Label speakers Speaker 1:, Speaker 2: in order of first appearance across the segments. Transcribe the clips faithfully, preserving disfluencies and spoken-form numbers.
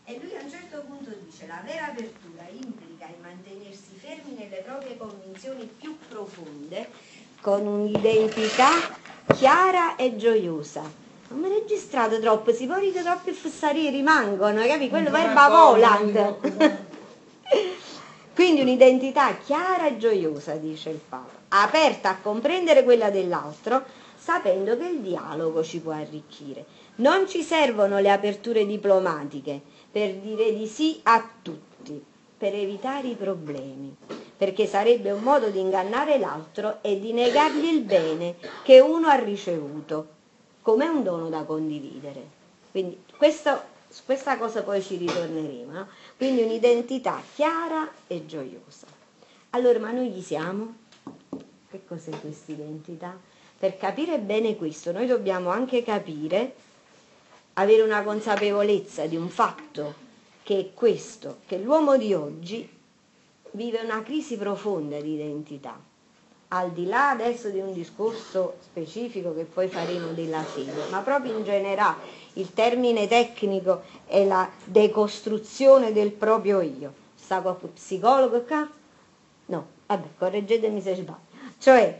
Speaker 1: E lui a un certo punto dice: la vera apertura implica il mantenersi fermi nelle proprie convinzioni più profonde, con un'identità chiara e gioiosa. Non mi registrate troppo, si può ridere troppo e fissare rimangono, capi? Quello poi è Bavoland. Quindi un'identità chiara e gioiosa, dice il Papa, aperta a comprendere quella dell'altro, sapendo che il dialogo ci può arricchire. Non ci servono le aperture diplomatiche per dire di sì a tutti, per evitare i problemi, perché sarebbe un modo di ingannare l'altro e di negargli il bene che uno ha ricevuto, come un dono da condividere. Quindi questo, su questa cosa poi ci ritorneremo, no? Quindi un'identità chiara e gioiosa. Allora, ma noi chi siamo? Che cos'è questa identità? Per capire bene questo, noi dobbiamo anche capire, avere una consapevolezza di un fatto, che è questo, che l'uomo di oggi vive una crisi profonda di identità, al di là adesso di un discorso specifico che poi faremo della fede, ma proprio in generale il termine tecnico è la decostruzione del proprio io. Sta qualche psicologo qua? No, vabbè, correggetemi se sbaglio. Cioè,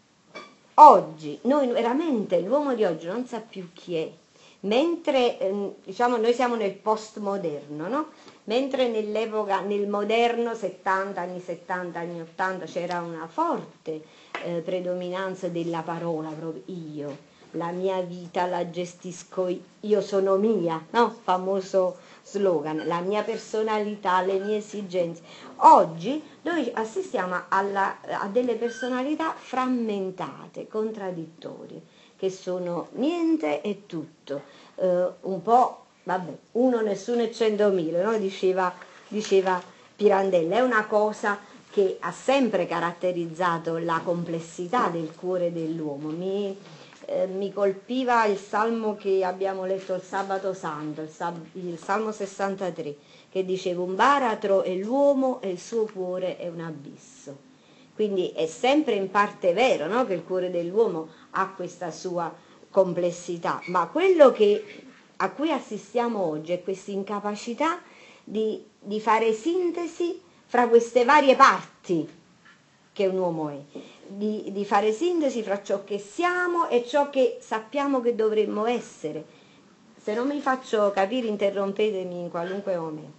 Speaker 1: oggi, noi veramente, l'uomo di oggi non sa più chi è, mentre eh, diciamo noi siamo nel postmoderno, no? Mentre nell'epoca, nel moderno, settanta, anni settanta, anni ottanta, c'era una forte eh, predominanza della parola, proprio io, la mia vita la gestisco io, io sono mia, no? Famoso slogan, la mia personalità, le mie esigenze. Oggi noi assistiamo alla, a delle personalità frammentate, contraddittorie, che sono niente e tutto, eh, un po', vabbè, uno, nessuno e centomila, no? diceva, diceva Pirandello. È una cosa che ha sempre caratterizzato la complessità del cuore dell'uomo. Mi, eh, mi colpiva il salmo che abbiamo letto il sabato santo, il, sab- il salmo sessantatré, che diceva: un baratro è l'uomo e il suo cuore è un abisso. Quindi è sempre in parte vero, no? Che il cuore dell'uomo ha questa sua complessità, ma quello che, a cui assistiamo oggi è questa incapacità di, di fare sintesi fra queste varie parti che un uomo è, di, di fare sintesi fra ciò che siamo e ciò che sappiamo che dovremmo essere. Se non mi faccio capire, interrompetemi in qualunque momento.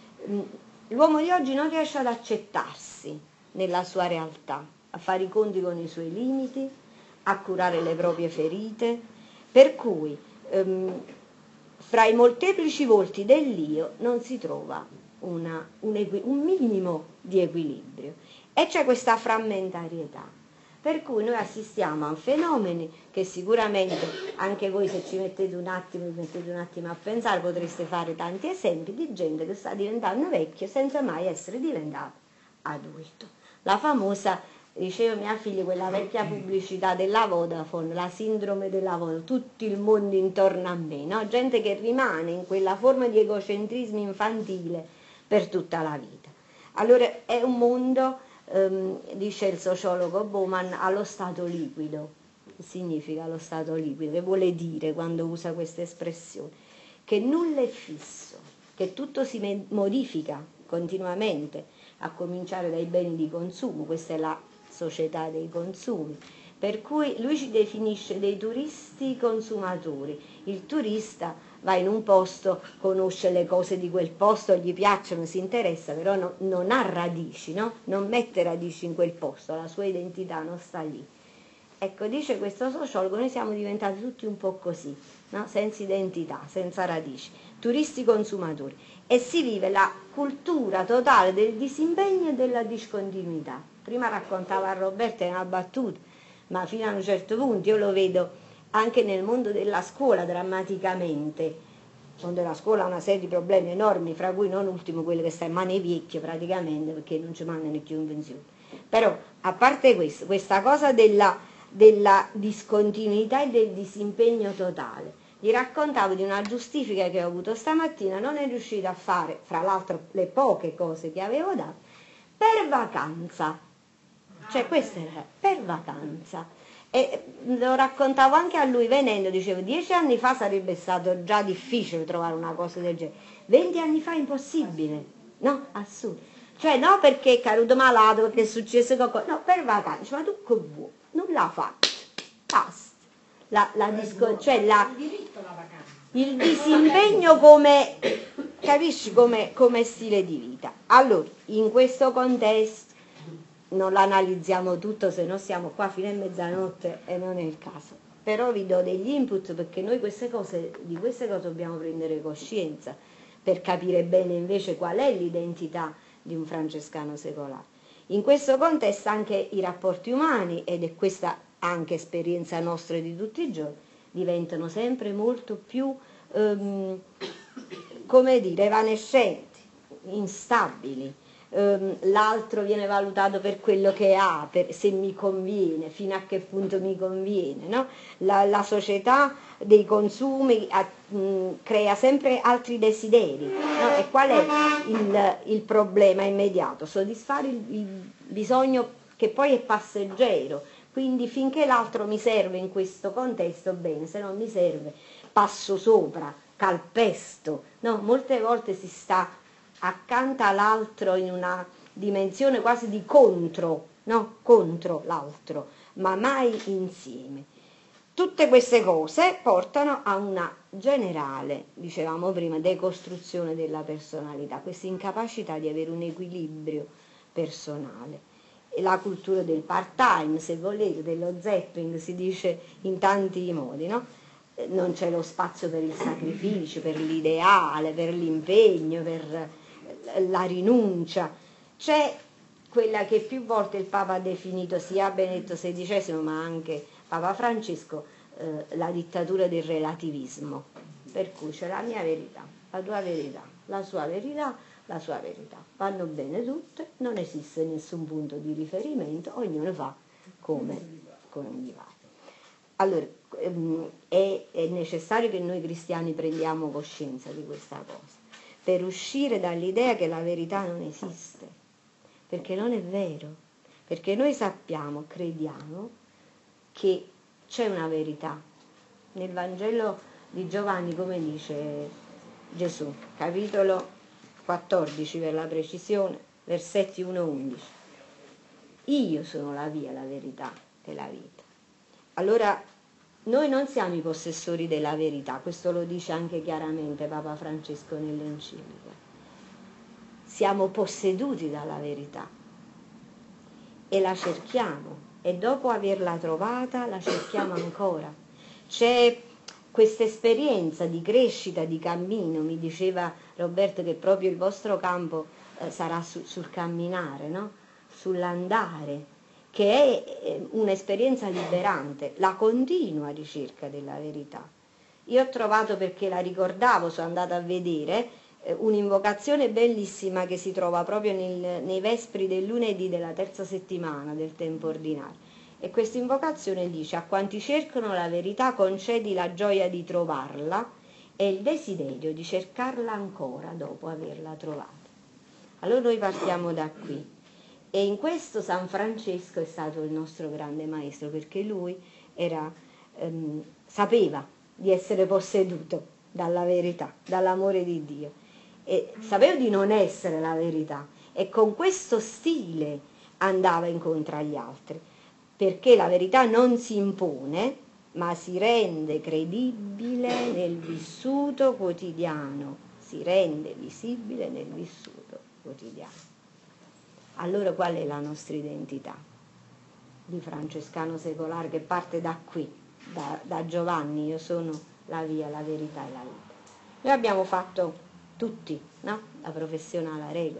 Speaker 1: L'uomo di oggi non riesce ad accettarsi nella sua realtà, a fare i conti con i suoi limiti, a curare le proprie ferite, per cui ehm, fra i molteplici volti dell'io non si trova una, un, equi, un minimo di equilibrio e c'è questa frammentarietà, per cui noi assistiamo a fenomeni che sicuramente anche voi, se ci mettete un attimo, vi mettete un attimo a pensare, potreste fare tanti esempi di gente che sta diventando vecchio senza mai essere diventato adulto. La famosa, diceva mia figlia, quella vecchia pubblicità della Vodafone, la sindrome della Vodafone, tutto il mondo intorno a me, no? Gente che rimane in quella forma di egocentrismo infantile per tutta la vita. Allora è un mondo, ehm, dice il sociologo Bauman, allo stato liquido. Che significa lo stato liquido? Che vuole dire quando usa questa espressione? Che nulla è fisso, che tutto si modifica continuamente, a cominciare dai beni di consumo. Questa è la società dei consumi, per cui lui ci definisce dei turisti consumatori. Il turista va in un posto, conosce le cose di quel posto, gli piacciono, si interessa, però no, non ha radici, no? Non mette radici in quel posto, la sua identità non sta lì. Ecco, dice questo sociologo, noi siamo diventati tutti un po' così, no? Senza identità, senza radici, turisti consumatori, e si vive la cultura totale del disimpegno e della discontinuità. Prima raccontava a Roberta una battuta, ma fino a un certo punto io lo vedo anche nel mondo della scuola drammaticamente. Il mondo della scuola ha una serie di problemi enormi, fra cui non ultimo quello che sta in mano ai vecchi praticamente, perché non ci mandano più in pensione. Però, a parte questo, questa cosa della, della discontinuità e del disimpegno totale, gli raccontavo di una giustifica che ho avuto stamattina, non è riuscita a fare, fra l'altro le poche cose che avevo dato, per vacanza. Cioè questo era per vacanza. E lo raccontavo anche a lui venendo, dicevo, dieci anni fa sarebbe stato già difficile trovare una cosa del genere. venti anni fa è impossibile, no? Assurdo. Cioè no perché è caduto malato, perché è successo qualcosa, no, per vacanze, ma tu che vuoi? Non l'ha fatto, basta. La, la disco, cioè la, il disimpegno come, capisci, come, come stile di vita. Allora, in questo contesto, non l'analizziamo tutto, se no siamo qua fino a mezzanotte e non è il caso. Però vi do degli input perché noi queste cose, di queste cose dobbiamo prendere coscienza per capire bene invece qual è l'identità di un francescano secolare. In questo contesto anche i rapporti umani, ed è questa anche esperienza nostra di tutti i giorni, diventano sempre molto più, ehm, come dire, evanescenti, instabili. Ehm, l'altro viene valutato per quello che ha, per, se mi conviene, fino a che punto mi conviene, no? La, la società dei consumi a, mh, crea sempre altri desideri, no? E qual è il, il problema immediato? Soddisfare il, il bisogno che poi è passeggero. Quindi finché l'altro mi serve in questo contesto, bene, se non mi serve passo sopra, calpesto. No? Molte volte si sta accanto all'altro in una dimensione quasi di contro, no? Contro l'altro, ma mai insieme. Tutte queste cose portano a una generale, dicevamo prima, decostruzione della personalità, questa incapacità di avere un equilibrio personale. La cultura del part-time, se volete, dello zapping, si dice in tanti modi, no? Non c'è lo spazio per il sacrificio, per l'ideale, per l'impegno, per la rinuncia. C'è quella che più volte il Papa ha definito sia Benedetto sedicesimo ma anche Papa Francesco eh, la dittatura del relativismo, per cui c'è la mia verità, la tua verità, la sua verità, la sua verità, vanno bene tutte, non esiste nessun punto di riferimento, ognuno fa come, come gli va. Allora ehm, è, è necessario che noi cristiani prendiamo coscienza di questa cosa per uscire dall'idea che la verità non esiste, perché non è vero, perché noi sappiamo, crediamo che c'è una verità. Nel Vangelo di Giovanni, come dice Gesù, capitolo quattordici per la precisione, versetti uno undici. Io sono la via, la verità e la vita. Allora, noi non siamo i possessori della verità, questo lo dice anche chiaramente Papa Francesco nell'enciclica. Siamo posseduti dalla verità e la cerchiamo, e dopo averla trovata la cerchiamo ancora. C'è questa esperienza di crescita, di cammino, mi diceva Roberto che proprio il vostro campo eh, sarà su, sul camminare, no? Sull'andare, che è un'esperienza liberante, la continua ricerca della verità. Io ho trovato, perché la ricordavo, sono andata a vedere, eh, un'invocazione bellissima che si trova proprio nel, nei vespri del lunedì della terza settimana del tempo ordinario. E questa invocazione dice: a quanti cercano la verità concedi la gioia di trovarla e il desiderio di cercarla ancora dopo averla trovata. Allora noi partiamo da qui. E in questo San Francesco è stato il nostro grande maestro, perché lui era, ehm, sapeva di essere posseduto dalla verità, dall'amore di Dio, e sapeva di non essere la verità, e con questo stile andava incontro agli altri, perché la verità non si impone, ma si rende credibile nel vissuto quotidiano, si rende visibile nel vissuto quotidiano. Allora qual è la nostra identità di francescano secolare, che parte da qui, da, da Giovanni? Io sono la via, la verità e la vita. Noi abbiamo fatto tutti, no? La professione alla regola,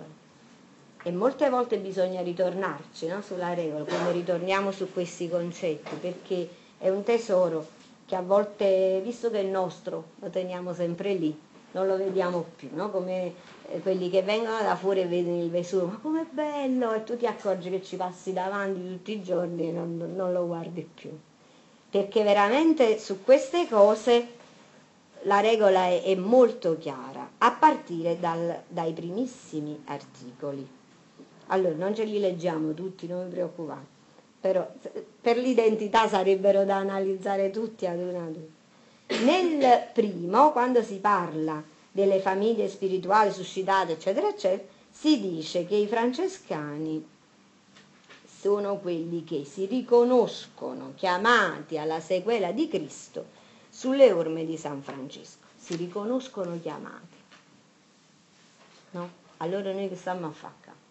Speaker 1: e molte volte bisogna ritornarci, no? Sulla regola, come ritorniamo su questi concetti, perché è un tesoro che a volte, visto che è nostro, lo teniamo sempre lì, non lo vediamo più, no? Come eh, quelli che vengono da fuori e vedono il Vesuvio, ma com'è bello, e tu ti accorgi che ci passi davanti tutti i giorni e non, non lo guardi più, perché veramente su queste cose la regola è, è molto chiara, a partire dal, dai primissimi articoli. Allora, non ce li leggiamo tutti, non vi preoccupate, però per l'identità sarebbero da analizzare tutti ad una ad una. Nel primo, quando si parla delle famiglie spirituali suscitate, eccetera, eccetera, si dice che i francescani sono quelli che si riconoscono chiamati alla sequela di Cristo sulle orme di San Francesco. Si riconoscono chiamati. No? Allora noi che stiamo a fare?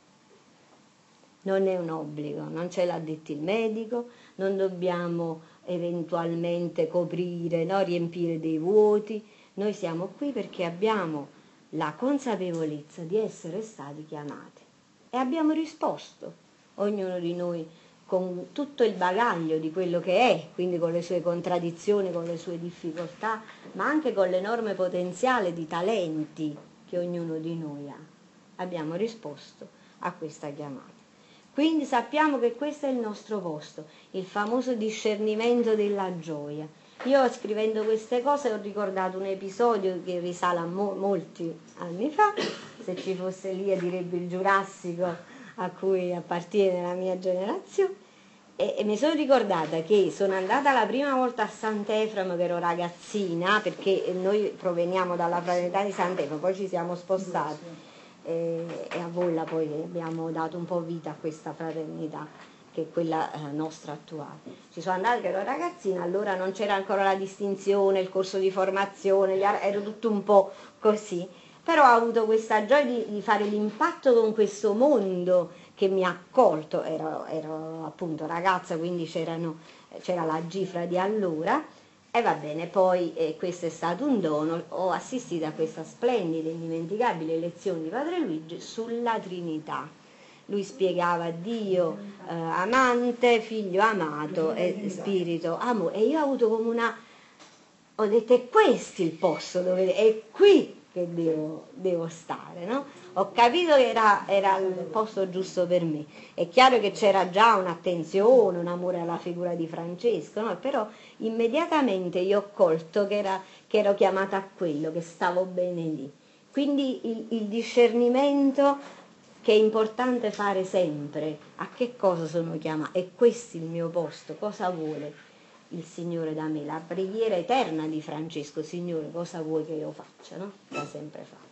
Speaker 1: Non è un obbligo, non ce l'ha detto il medico, non dobbiamo eventualmente coprire, no? Riempire dei vuoti. Noi siamo qui perché abbiamo la consapevolezza di essere stati chiamati e abbiamo risposto, ognuno di noi con tutto il bagaglio di quello che è, quindi con le sue contraddizioni, con le sue difficoltà, ma anche con l'enorme potenziale di talenti che ognuno di noi ha. Abbiamo risposto a questa chiamata. Quindi sappiamo che questo è il nostro posto, il famoso discernimento della gioia. Io scrivendo queste cose ho ricordato un episodio che risale a mo- molti anni fa, se ci fosse lì direbbe il Giurassico a cui appartiene la mia generazione, e, e mi sono ricordata che sono andata la prima volta a Sant'Efremo che ero ragazzina, perché noi proveniamo dalla fraternità di Sant'Efremo, poi ci siamo spostati e, e a Volla poi abbiamo dato un po' vita a questa fraternità che è quella eh, nostra attuale. Ci sono andata che ero ragazzina, allora non c'era ancora la distinzione, il corso di formazione, ero tutto un po' così, però ho avuto questa gioia di, di fare l'impatto con questo mondo che mi ha accolto, ero, ero appunto ragazza, quindi c'erano, c'era la Gifra di allora, e va bene, poi eh, questo è stato un dono, ho assistito a questa splendida e indimenticabile lezione di Padre Luigi sulla Trinità. Lui spiegava Dio eh, amante, figlio amato e spirito amore, e io ho avuto come una, ho detto è questo il posto dove, è qui che devo, devo stare, no? Ho capito che era, era il posto giusto per me. È chiaro che c'era già un'attenzione, un amore alla figura di Francesco, no? Però immediatamente io ho colto che, era, che ero chiamata a quello, che stavo bene lì. Quindi il, il discernimento che è importante fare sempre, a che cosa sono chiamata, è questo il mio posto, cosa vuole il Signore da me, la preghiera eterna di Francesco, Signore cosa vuoi che io faccia, no? Da sempre fa.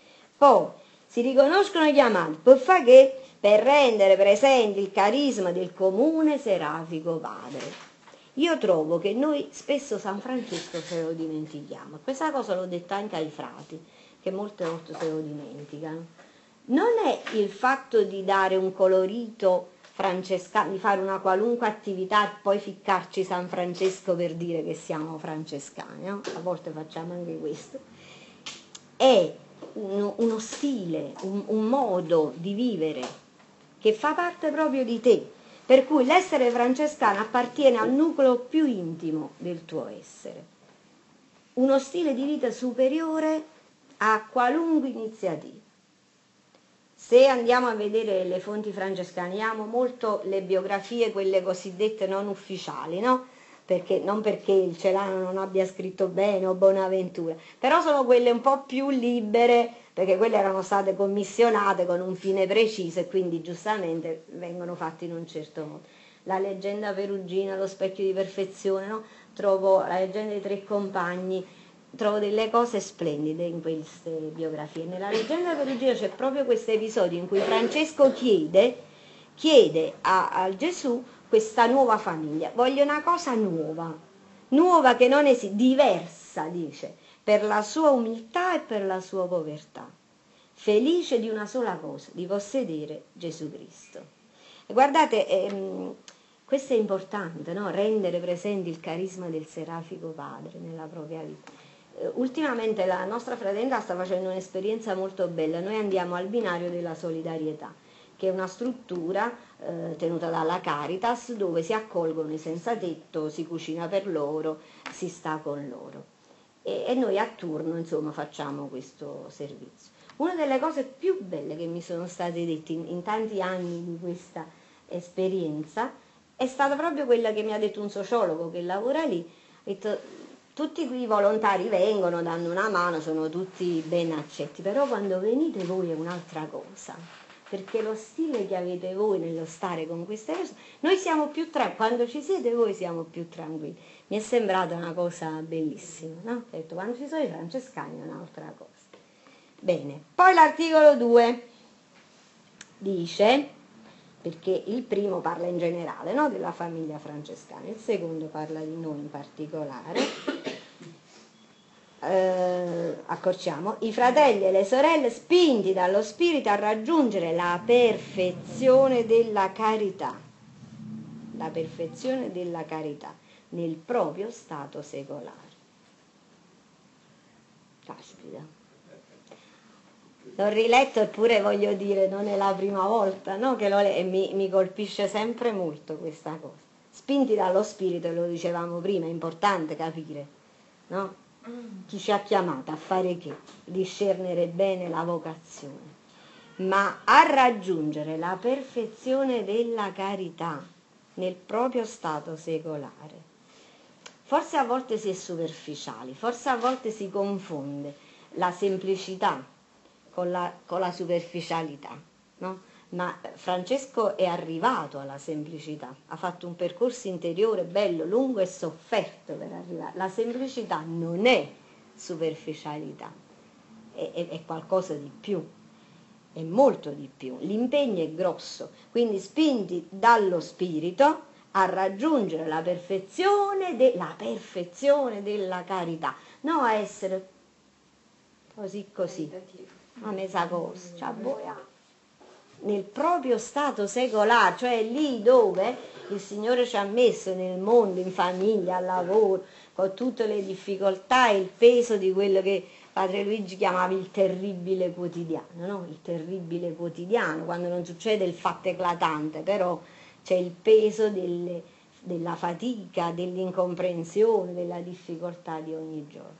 Speaker 1: Poi si riconoscono chiamati, per fare che? Per rendere presente il carisma del comune serafico Padre. Io trovo che noi spesso San Francesco se lo dimentichiamo, questa cosa l'ho detta anche ai frati, che molte volte se lo dimenticano. Non è il fatto di dare un colorito francescano, di fare una qualunque attività e poi ficcarci San Francesco per dire che siamo francescani, no? A volte facciamo anche questo. È uno, uno stile, un, un modo di vivere che fa parte proprio di te, per cui l'essere francescano appartiene al nucleo più intimo del tuo essere. Uno stile di vita superiore a qualunque iniziativa. Se andiamo a vedere le fonti francescane, amo molto le biografie, quelle cosiddette non ufficiali, no? Perché, non perché il Celano non abbia scritto bene o Bonaventura, però sono quelle un po' più libere, perché quelle erano state commissionate con un fine preciso e quindi giustamente vengono fatte in un certo modo. La leggenda perugina, lo specchio di perfezione, no? Trovo la leggenda dei tre compagni, trovo delle cose splendide in queste biografie. Nella leggenda perugina c'è proprio questo episodio in cui Francesco chiede, chiede a, a Gesù questa nuova famiglia. Voglio una cosa nuova, nuova che non esiste, diversa, dice, per la sua umiltà e per la sua povertà. Felice di una sola cosa, di possedere Gesù Cristo. E guardate, ehm, questo è importante, no? Rendere presente il carisma del Serafico Padre nella propria vita. Ultimamente la nostra fraternità sta facendo un'esperienza molto bella. Noi andiamo al binario della solidarietà, che è una struttura eh, tenuta dalla Caritas dove si accolgono i senza tetto, si cucina per loro, si sta con loro e, e noi a turno insomma facciamo questo servizio. Una delle cose più belle che mi sono state dette in, in tanti anni di questa esperienza è stata proprio quella che mi ha detto un sociologo che lavora lì. Ha detto, tutti qui i volontari vengono, danno una mano, sono tutti ben accetti, però quando venite voi è un'altra cosa, perché lo stile che avete voi nello stare con queste persone, noi siamo più tranquilli, quando ci siete voi siamo più tranquilli. Mi è sembrata una cosa bellissima, no? Ho detto, quando ci sono i francescani è un'altra cosa. Bene, poi l'articolo due dice, perché il primo parla in generale, no, della famiglia francescana, il secondo parla di noi in particolare. Eh, accorciamo, i fratelli e le sorelle spinti dallo spirito a raggiungere la perfezione della carità, la perfezione della carità nel proprio stato secolare. Caspita, l'ho riletto eppure voglio dire non è la prima volta, no, che lo le- e mi, mi colpisce sempre molto questa cosa. Spinti dallo spirito, lo dicevamo prima, è importante capire, no? Chi ci ha chiamato a fare che? Discernere bene la vocazione, ma a raggiungere la perfezione della carità nel proprio stato secolare. Forse a volte si è superficiali, forse a volte si confonde la semplicità con la, con la superficialità, no? Ma Francesco è arrivato alla semplicità, ha fatto un percorso interiore bello, lungo e sofferto per arrivare. La semplicità non è superficialità, è, è, è qualcosa di più, è molto di più. L'impegno è grosso, quindi spinti dallo spirito a raggiungere la perfezione, de, la perfezione della carità, non a essere così così, a mesa cosa, cioè boia, nel proprio stato secolare, cioè lì dove il Signore ci ha messo nel mondo, in famiglia, al lavoro, con tutte le difficoltà e il peso di quello che Padre Luigi chiamava il terribile quotidiano, no? Il terribile quotidiano, quando non succede il fatto eclatante, però c'è il peso delle, della fatica, dell'incomprensione, della difficoltà di ogni giorno.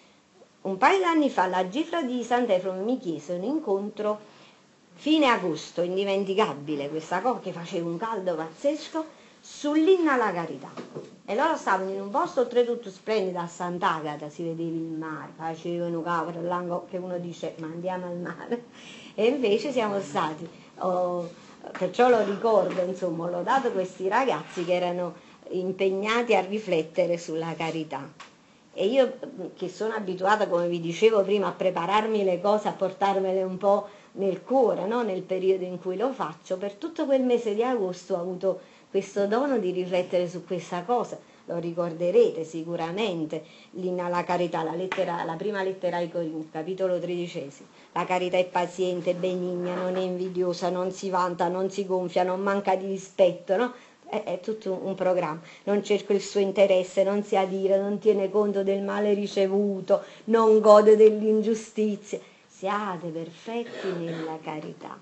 Speaker 1: Un paio d'anni fa la Gifra di Sant'Efremo mi chiese un incontro fine agosto, indimenticabile questa cosa, che faceva un caldo pazzesco, sull'inno alla carità. E loro stavano in un posto oltretutto splendido a Sant'Agata, si vedeva il mare, facevano capre, che uno dice ma andiamo al mare. E invece siamo stati, oh, perciò lo ricordo, insomma, ho lodato questi ragazzi che erano impegnati a riflettere sulla carità. E io che sono abituata, come vi dicevo prima, a prepararmi le cose, a portarmele un po' nel cuore, no? Nel periodo in cui lo faccio, per tutto quel mese di agosto ho avuto questo dono di riflettere su questa cosa. Lo ricorderete sicuramente, l'Inna alla carità, la, lettera, la prima lettera ai Corinzi, capitolo tredicesimo. La carità è paziente, benigna, non è invidiosa, non si vanta, non si gonfia, non manca di rispetto, no? È, è tutto un, un programma. Non cerca il suo interesse, non si adira, non tiene conto del male ricevuto, non gode dell'ingiustizia. Siate perfetti nella carità.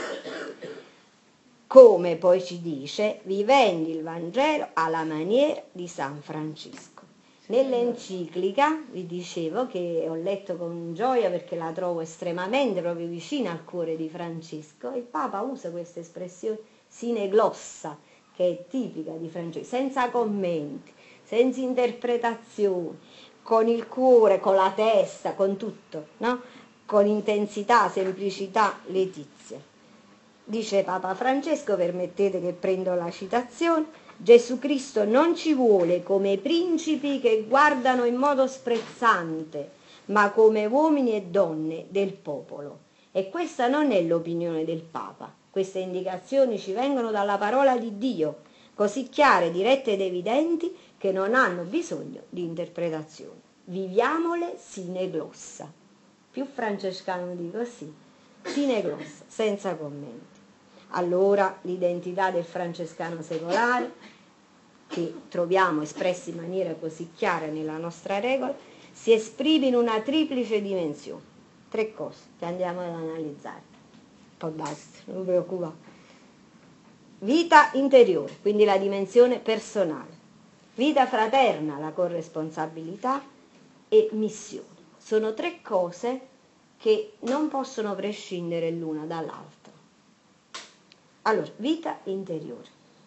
Speaker 1: Come poi ci dice, vivendo il Vangelo alla maniera di San Francesco. Nell'enciclica, vi dicevo, che ho letto con gioia perché la trovo estremamente proprio vicina al cuore di Francesco, il Papa usa questa espressione sine glossa, che è tipica di Francesco, senza commenti, senza interpretazioni, con il cuore, con la testa, con tutto, no? Con intensità, semplicità, letizia. Dice Papa Francesco, permettete che prendo la citazione, Gesù Cristo non ci vuole come principi che guardano in modo sprezzante, ma come uomini e donne del popolo. E questa non è l'opinione del Papa, queste indicazioni ci vengono dalla parola di Dio, così chiare, dirette ed evidenti che non hanno bisogno di interpretazioni. Viviamole sine glossa. Più francescano di così, sine glossa, senza commenti. Allora l'identità del francescano secolare, che troviamo espressa in maniera così chiara nella nostra regola, si esprime in una triplice dimensione. Tre cose che andiamo ad analizzare. Poi basta, non vi preoccupate. Vita interiore, quindi la dimensione personale. Vita fraterna, la corresponsabilità, e missione. Sono tre cose che non possono prescindere l'una dall'altra. Allora, vita interiore.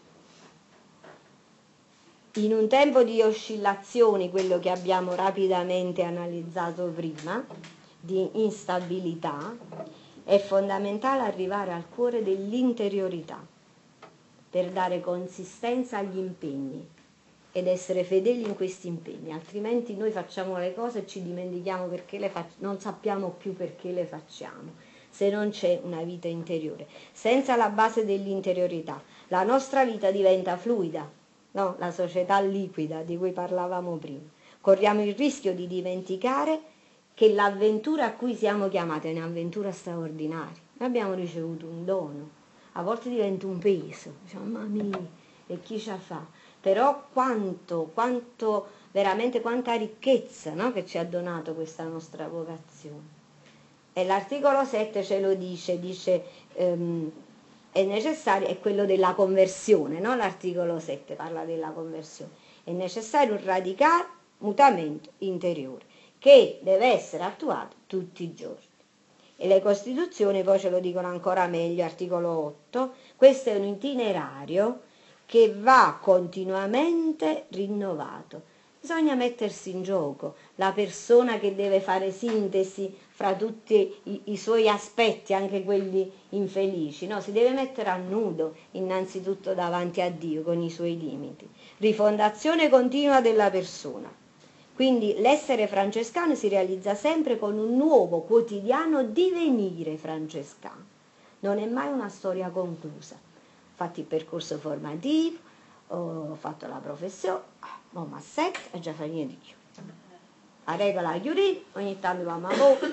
Speaker 1: In un tempo di oscillazioni, quello che abbiamo rapidamente analizzato prima, di instabilità, è fondamentale arrivare al cuore dell'interiorità per dare consistenza agli impegni. ed essere fedeli in questi impegni, altrimenti noi facciamo le cose e ci dimentichiamo perché le facciamo, non sappiamo più perché le facciamo, se non c'è una vita interiore. Senza la base dell'interiorità la nostra vita diventa fluida, no? La società liquida di cui parlavamo prima. Corriamo il rischio di dimenticare che l'avventura a cui siamo chiamati è un'avventura straordinaria. Noi abbiamo ricevuto un dono, a volte diventa un peso, diciamo, mamma mia, e chi ce la fa? Però quanto, quanto, veramente quanta ricchezza, no? Che ci ha donato questa nostra vocazione. E l'articolo sette ce lo dice, dice ehm, è necessario, è quello della conversione, no? L'articolo sette parla della conversione. È necessario un radicale mutamento interiore che deve essere attuato tutti i giorni. E le Costituzioni poi ce lo dicono ancora meglio, articolo otto, questo è un itinerario che va continuamente rinnovato. Bisogna mettersi in gioco, la persona che deve fare sintesi fra tutti i, i suoi aspetti, anche quelli infelici, no? Si deve mettere a nudo innanzitutto davanti a Dio con i suoi limiti. Rifondazione continua della persona. Quindi l'essere francescano si realizza sempre con un nuovo quotidiano divenire francescano. Non è mai una storia conclusa. Ho fatto il percorso formativo, ho fatto la professione, ho massetto e già fa niente di più. La regola la chiudi, ogni tanto va a lavoro.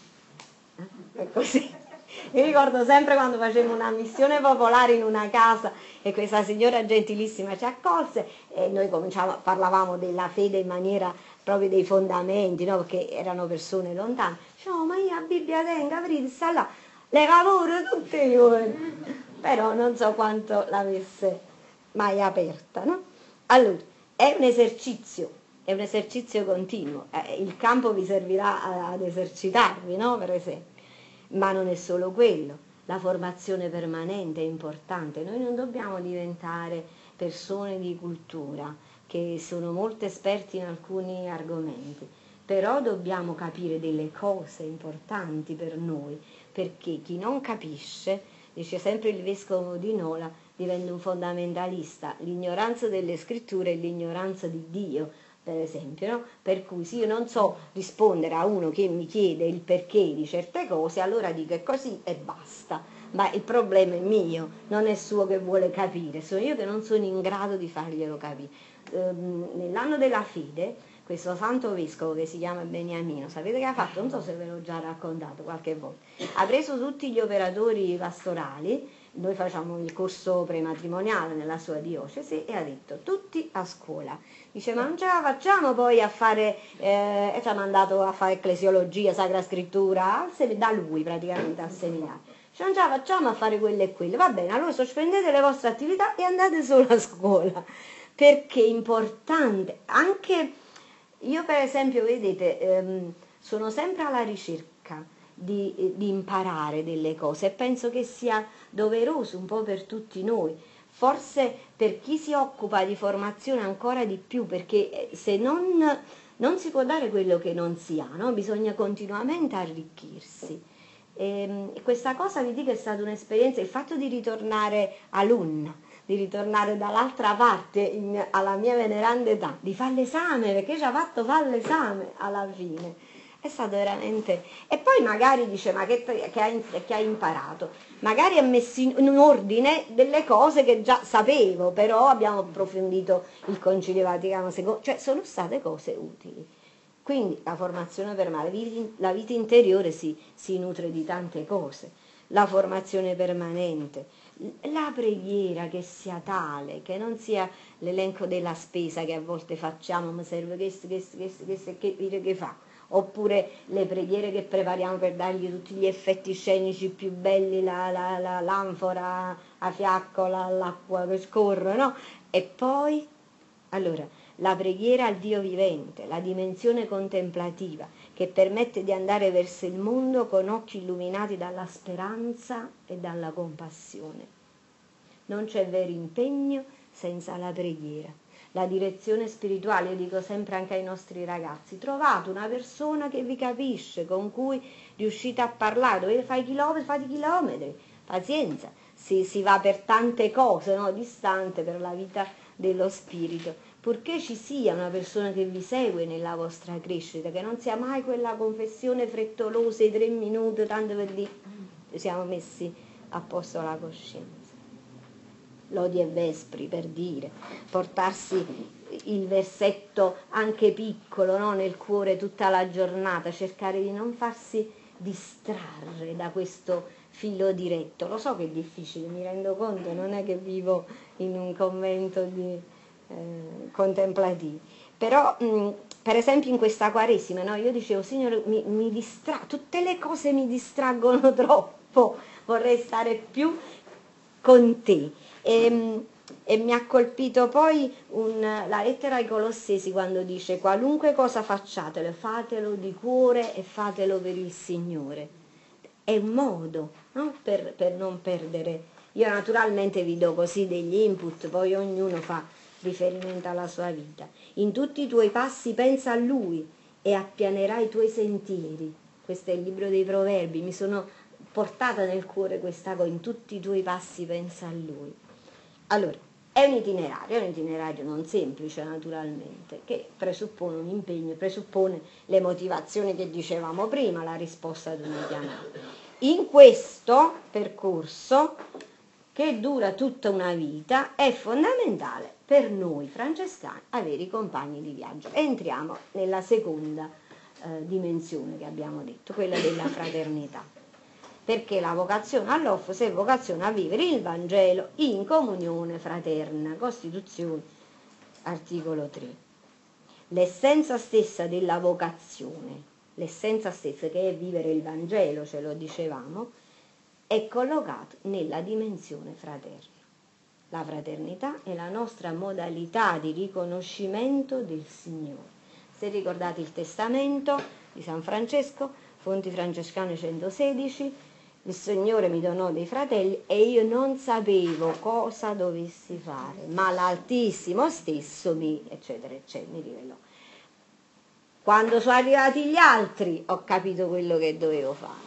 Speaker 1: È così. Mi ricordo sempre quando facevo una missione popolare in una casa e questa signora gentilissima ci accolse e noi cominciamo, parlavamo della fede in maniera proprio dei fondamenti, no? Perché erano persone lontane. Diciamo, ma io a Bibbia tengo, avrete sta là, le lavoro tutte le ore. Però non so quanto l'avesse mai aperta, no? Allora, è un esercizio, è un esercizio continuo. Eh, il campo vi servirà ad esercitarvi, no? Per esempio. Ma non è solo quello, la formazione permanente è importante. Noi non dobbiamo diventare persone di cultura che sono molto esperti in alcuni argomenti, però dobbiamo capire delle cose importanti per noi, perché chi non capisce, dice sempre il vescovo di Nola, diventa un fondamentalista. L'ignoranza delle scritture è l'ignoranza di Dio, per esempio, no? Per cui se io non so rispondere a uno che mi chiede il perché di certe cose, allora dico è così e basta, ma il problema è mio, non è suo che vuole capire, sono io che non sono in grado di farglielo capire. Ehm, nell'anno della fede, questo santo vescovo che si chiama Beniamino, sapete che ha fatto? Non so se ve l'ho già raccontato qualche volta, ha preso tutti gli operatori pastorali, noi facciamo il corso prematrimoniale nella sua diocesi, e ha detto tutti a scuola. Dice, ma non ce la facciamo poi a fare, eh, e ci ha mandato a fare ecclesiologia, sacra scrittura, da lui praticamente al seminario. Dice, non ce la facciamo a fare quelle e quelle. Va bene, allora sospendete le vostre attività e andate solo a scuola. Perché è importante, anche io per esempio, vedete, ehm, sono sempre alla ricerca di, di imparare delle cose e penso che sia doveroso un po' per tutti noi. Forse per chi si occupa di formazione ancora di più, perché se non, non si può dare quello che non si ha, no? Bisogna continuamente arricchirsi. E, e questa cosa vi dico è stata un'esperienza, il fatto di ritornare alunna, di ritornare dall'altra parte in, alla mia veneranda età, di fare l'esame, perché ci ha fatto fare l'esame alla fine. È stato veramente... E poi magari dice, ma che, che, ha, che ha imparato? Magari ha messo in ordine delle cose che già sapevo, però abbiamo approfondito il Concilio Vaticano secondo, cioè sono state cose utili. Quindi la formazione permanente, la vita interiore si, si nutre di tante cose, la formazione permanente, la preghiera che sia tale, che non sia l'elenco della spesa che a volte facciamo, mi serve questo, questo, questo, questo, che, che, che fa. Oppure le preghiere che prepariamo per dargli tutti gli effetti scenici più belli, la, la, la, l'anfora a fiaccola, l'acqua che scorre, no? E poi, allora, la preghiera al Dio vivente, la dimensione contemplativa, che permette di andare verso il mondo con occhi illuminati dalla speranza e dalla compassione. Non c'è vero impegno senza la preghiera. La direzione spirituale, io dico sempre anche ai nostri ragazzi, trovate una persona che vi capisce, con cui riuscite a parlare, dovete fare chilometri, fate chilometri, pazienza, si, si va per tante cose, no? Distante per la vita dello spirito. purché ci sia una persona che vi segue nella vostra crescita, che non sia mai quella confessione frettolosa, i tre minuti, tanto per dire siamo messi a posto la coscienza. Lodi e vespri, per dire, portarsi il versetto anche piccolo, no, nel cuore tutta la giornata, cercare di non farsi distrarre da questo filo diretto. Lo so che è difficile, mi rendo conto, non è che vivo in un convento di eh, contemplativi, però mh, per esempio in questa Quaresima, no, io dicevo, Signore, mi, mi distra- tutte le cose mi distraggono troppo, vorrei stare più con te. E, e mi ha colpito poi un, la lettera ai Colossesi, quando dice: qualunque cosa facciatelo, fatelo di cuore e fatelo per il Signore. È un modo, no? per, per non perdere. Io naturalmente vi do così degli input, poi ognuno fa riferimento alla sua vita. In tutti i tuoi passi pensa a Lui e appianerà i tuoi sentieri. Questo è il libro dei Proverbi, mi sono portata nel cuore questa cosa: in tutti i tuoi passi pensa a Lui. Allora, è un itinerario, è un itinerario non semplice naturalmente, che presuppone un impegno, presuppone le motivazioni che dicevamo prima, la risposta ad una chiamata. In questo percorso, che dura tutta una vita, è fondamentale per noi francescani avere i compagni di viaggio. Entriamo nella seconda eh, dimensione che abbiamo detto, quella della fraternità. Perché la vocazione all'Office è vocazione a vivere il Vangelo in comunione fraterna. Costituzione, articolo tre. L'essenza stessa della vocazione, l'essenza stessa che è vivere il Vangelo, ce lo dicevamo, è collocata nella dimensione fraterna. La fraternità è la nostra modalità di riconoscimento del Signore. Se ricordate il testamento di San Francesco, Fonti Francescane centosedici, il Signore mi donò dei fratelli e io non sapevo cosa dovessi fare, ma l'Altissimo stesso mi, eccetera, eccetera, mi rivelò. Quando sono arrivati gli altri ho capito quello che dovevo fare.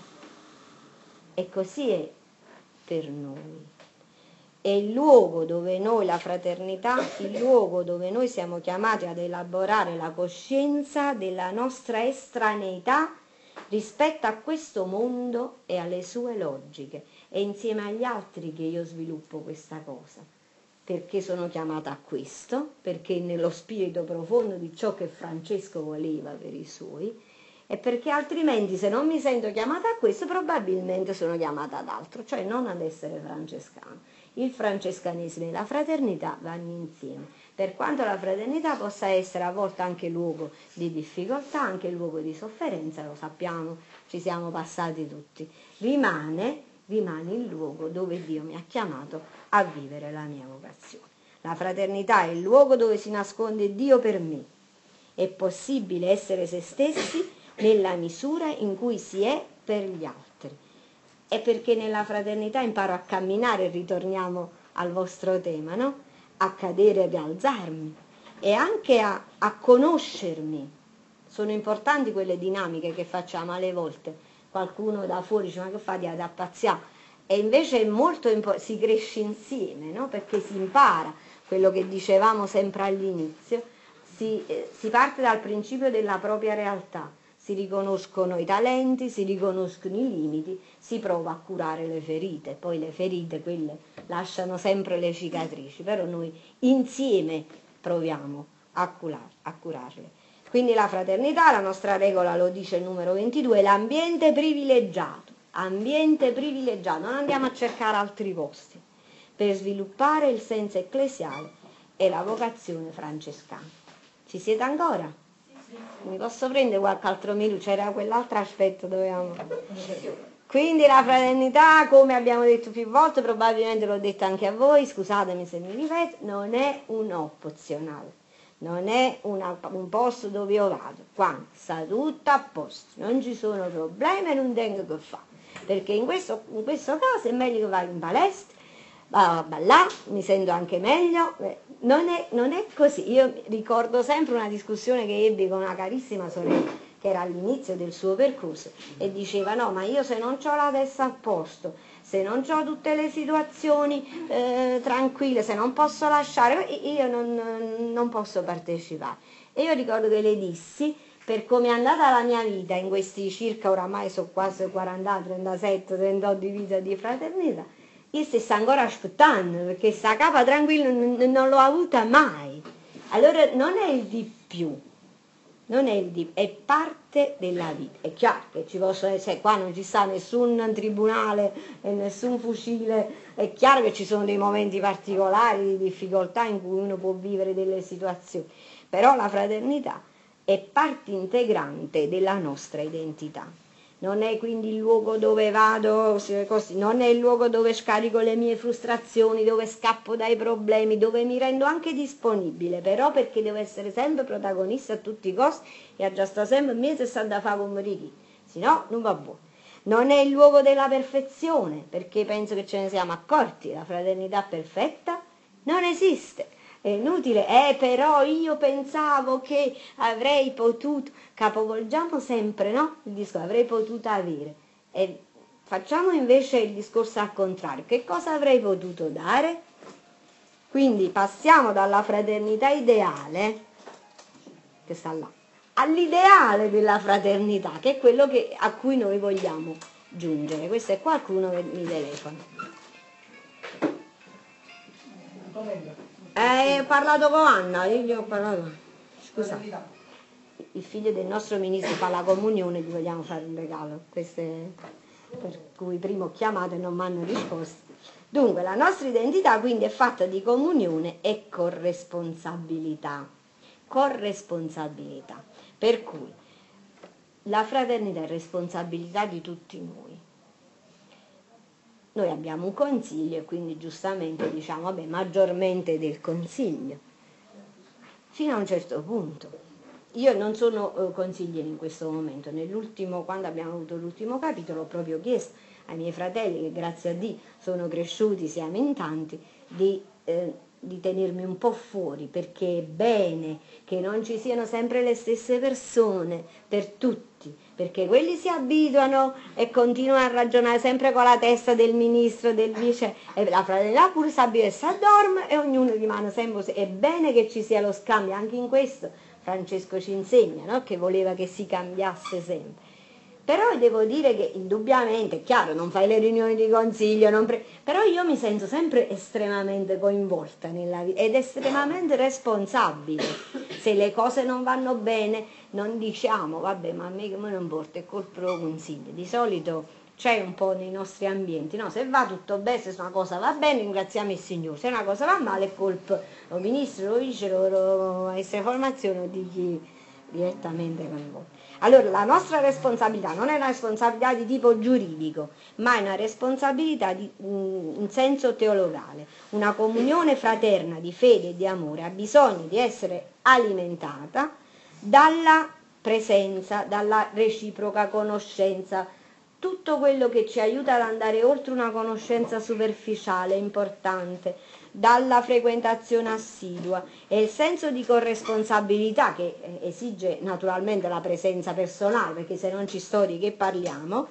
Speaker 1: E così è per noi. È il luogo dove noi, la fraternità, il luogo dove noi siamo chiamati ad elaborare la coscienza della nostra estraneità rispetto a questo mondo e alle sue logiche. È insieme agli altri che io sviluppo questa cosa, perché sono chiamata a questo, perché nello spirito profondo di ciò che Francesco voleva per i suoi, e perché altrimenti, se non mi sento chiamata a questo, probabilmente sono chiamata ad altro, cioè non ad essere francescano. Il francescanesimo e la fraternità vanno insieme, per quanto la fraternità possa essere a volte anche luogo di difficoltà, anche luogo di sofferenza, lo sappiamo, ci siamo passati tutti, rimane, rimane il luogo dove Dio mi ha chiamato a vivere la mia vocazione. La fraternità è il luogo dove si nasconde Dio per me. È possibile essere se stessi nella misura in cui si è per gli altri. È perché nella fraternità imparo a camminare, ritorniamo al vostro tema, no? A cadere e rialzarmi e anche a, a conoscermi. Sono importanti quelle dinamiche che facciamo alle volte. Qualcuno da fuori dice: ma che fa di ad appazziare? E invece è molto importante, si cresce insieme, no? Perché si impara quello che dicevamo sempre all'inizio, si, eh, si parte dal principio della propria realtà. Si riconoscono i talenti, si riconoscono i limiti, si prova a curare le ferite, poi le ferite quelle lasciano sempre le cicatrici, però noi insieme proviamo a, curar, a curarle. Quindi la fraternità, la nostra regola lo dice il numero ventidue, l'ambiente privilegiato, ambiente privilegiato, non andiamo a cercare altri posti, per sviluppare il senso ecclesiale e la vocazione francescana. Ci siete ancora? Mi posso prendere qualche altro minuto? C'era quell'altro aspetto, dovevamo... Quindi la fraternità, come abbiamo detto più volte, probabilmente l'ho detto anche a voi, scusatemi se mi ripeto, non è un opzionale, non è una, un posto dove io vado, quando sta tutto a posto, non ci sono problemi e non tengo che fare, perché in questo, in questo caso è meglio che vado in palestra, vado a ballare, mi sento anche meglio. Non è, non è così. Io ricordo sempre una discussione che ebbi con una carissima sorella che era all'inizio del suo percorso, e diceva no, ma io se non ho la testa a posto, se non ho tutte le situazioni eh, tranquille, se non posso lasciare, io non, non posso partecipare. E io ricordo che le dissi, per come è andata la mia vita in questi circa, oramai sono quasi quaranta, trentasette, trentotto di vita di fraternità, io stessa ancora aspettando, perché sta capa tranquilla non, non l'ho avuta mai. Allora non è il di più, non è il di più, è parte della vita. È chiaro che ci possono essere, qua non ci sta nessun tribunale e nessun fucile, è chiaro che ci sono dei momenti particolari di difficoltà in cui uno può vivere delle situazioni, però la fraternità è parte integrante della nostra identità. Non è quindi il luogo dove vado, così, non è il luogo dove scarico le mie frustrazioni, dove scappo dai problemi, dove mi rendo anche disponibile, però perché devo essere sempre protagonista a tutti i costi e a già sta sempre in mezzo e sta da fare come ricchi, se no non va buono. Non è il luogo della perfezione, perché penso che ce ne siamo accorti, la fraternità perfetta non esiste. È inutile, eh però io pensavo che avrei potuto, capovolgiamo sempre, no? Il discorso, avrei potuto avere. E facciamo invece il discorso al contrario, che cosa avrei potuto dare? Quindi passiamo dalla fraternità ideale, che sta là, all'ideale della fraternità, che è quello che, a cui noi vogliamo giungere. Questo è qualcuno che mi telefona. Eh, ho parlato con Anna, io gli ho parlato. Scusa, il figlio del nostro ministro fa la comunione, gli vogliamo fare un regalo. Questo è per cui prima ho chiamato e non mi hanno risposto. Dunque, la nostra identità quindi è fatta di comunione e corresponsabilità. Corresponsabilità. Per cui la fraternità è responsabilità di tutti noi. Noi abbiamo un consiglio e quindi giustamente diciamo, vabbè, maggiormente del consiglio, fino a un certo punto. Io non sono eh, consigliere in questo momento, nell'ultimo, quando abbiamo avuto l'ultimo capitolo, ho proprio chiesto ai miei fratelli, che grazie a Dio sono cresciuti, siamo in tanti, di, eh, di tenermi un po' fuori, perché è bene che non ci siano sempre le stesse persone per tutti, perché quelli si abituano e continuano a ragionare sempre con la testa del ministro, del vice, e la fraternità pure si abitua e si addorme e ognuno rimane sempre così. È bene che ci sia lo scambio, anche in questo Francesco ci insegna, no? Che voleva che si cambiasse sempre. Però devo dire che indubbiamente, è chiaro, non fai le riunioni di consiglio, non pre... però io mi sento sempre estremamente coinvolta nella vita ed estremamente responsabile. Se le cose non vanno bene non diciamo, vabbè, ma a me come non importa, è colpa del consiglio. Di solito c'è un po' nei nostri ambienti, no? Se va tutto bene, se una cosa va bene, ringraziamo il Signore, se una cosa va male è colpa del ministro, lo vice, lo maestro formazione o di chi direttamente coinvolto. Allora la nostra responsabilità non è una responsabilità di tipo giuridico, ma è una responsabilità di, in senso teologale. Una comunione fraterna di fede e di amore ha bisogno di essere alimentata dalla presenza, dalla reciproca conoscenza, tutto quello che ci aiuta ad andare oltre una conoscenza superficiale, importante, dalla frequentazione assidua e il senso di corresponsabilità che esige naturalmente la presenza personale, perché se non ci sto di che parliamo,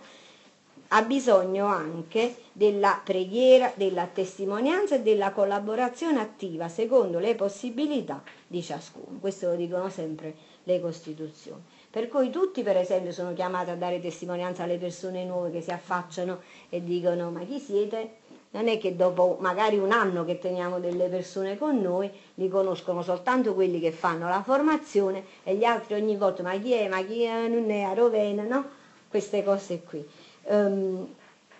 Speaker 1: ha bisogno anche della preghiera, della testimonianza e della collaborazione attiva secondo le possibilità di ciascuno. Questo lo dicono sempre le Costituzioni. Per cui tutti per esempio sono chiamati a dare testimonianza alle persone nuove che si affacciano e dicono ma chi siete? Non è che dopo magari un anno che teniamo delle persone con noi, li conoscono soltanto quelli che fanno la formazione e gli altri ogni volta ma chi è, ma chi è, non è a Rovena, no? Queste cose qui. Um,